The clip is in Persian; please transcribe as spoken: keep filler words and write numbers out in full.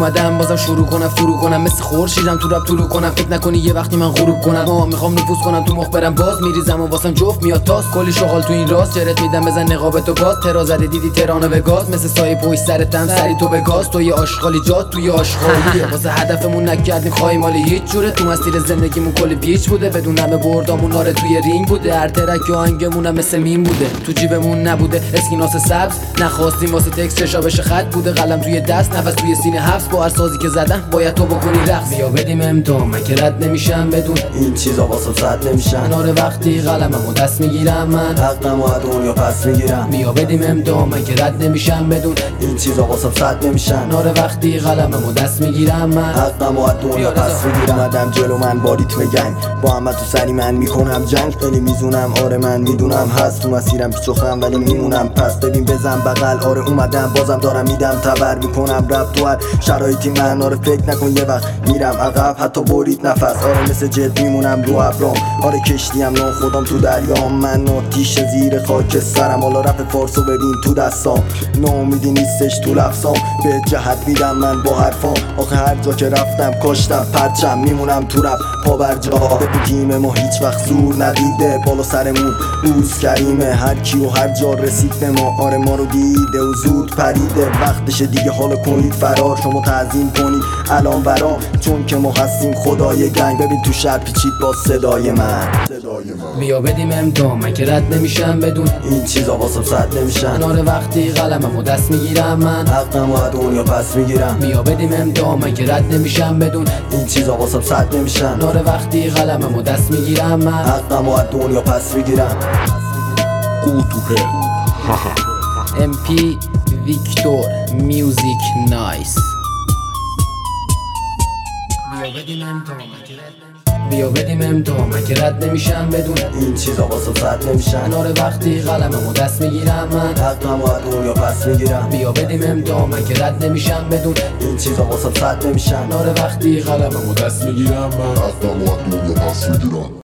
اومدم بازم شروع کنم فرو کنم مثل خورشیدم تو رپ طلوع کنم. فکر نکنی یه وقتی من غروب کنم. آه میخوام نفوذ کنم تو مخبرم باز میریزم و واسم جفت میاد تاس. کلی شغال تو این راست جرت میدم بزن نقابتو باز. ترا زده دیدی ترانو به گاز مثل سایه پشت سرتم سری تو به گاز. تو یه آشغالی جات تو یه آشغالیه واسه هدفمون نکردیم خواهی مالی هیچ جوره. تو مسیر زندگیمون کلی پیچ بوده بدون همه بردامون آره توی رینگ بوده. هر ترک و آهنگمونم مثل میم بوده تو جیبمون نبوده اسکیناس سبز. نخواستیم واسه تکست چشا بشه خط بوده قلم توی دست نفس توی سینه حبس. با هر سازی که زدن باید تو بکنی رقص. بیا بدیم امتحان من که رد نمیشم بدون این چیزا واسه صد نمیشن. آره وقتی قلممو دست میگیرم من حقم و دنیا پس میگیرم. بیا بدیم امتحان من که رد نمیشم بدون این چیزا واسه صد نمیشن. آره وقتی قلممو دست میگیرم من حقم و دنیا پس میگیرم. اومدم جلو من با ریتم گنگ با همه تو سری من میکنم جنگ. خیلی میزونم آره من میدونم هست تو مسیرم پیچوخم ولی میمونم پس. ببین بزن بغل آره اومدم بازم دارم میدم تبر میکنم رپ تو هر شرایطی من. آره فکر نکن یه وقت میرم عقب حتی برید نفس. آره مثل جد میمونم رو ابرام. آره کشتیم نام خودم تو دریام. من آتیش زیر خاک سرم. حالا رپ فارسو ببین تو دستام. ناامیدی نیستش تو لفظام به جهت میدم من با حرفام. آخه هر جا که رفتم کاشتم پرچم میمونم تو رپ پا بر جا. ببین تیم ما هیچ وقت زور ندیده بالا سرمون روز کریمه. هر کی و هر جا رسید به ما آره ما رو دیده و زود پریده. وقتش دیگه حالا کنید فرار شما تعظیم کنید الان برام چون که ما هستیم خدای گنگ. ببین تو شهر پیچید با صدای من. بیا بدیم امتحان من که رد نمیشم بدون این چیزا واسه صد نمیشن. آره وقتی قلممو دست میگیرم من حقم و دنیا پس میگیرم. بیا بدیم امتحان من که رد نمیشم بدون این چیزا واسه صد نمیشن. آره وقتی قلممو دست میگیرم من حقم و دنیا پس میگیرم. Go to hell. Haha. ام پی ویکتور میوزیک نایس. بیا بدیم امتحان من که رد بیا بدیم امتحان من که رد نمیشم بدون این چیزا واسه صد نمیشن. آره وقتی قلممو دست میگیرم من حقم و دنیا پس میگیرم. بیا بدیم امتحان من که رد نمیشم بدون این چیزا واسه صد نمیشن. آره وقتی قلممو دست میگیرم من Hasta muat, no lo paso y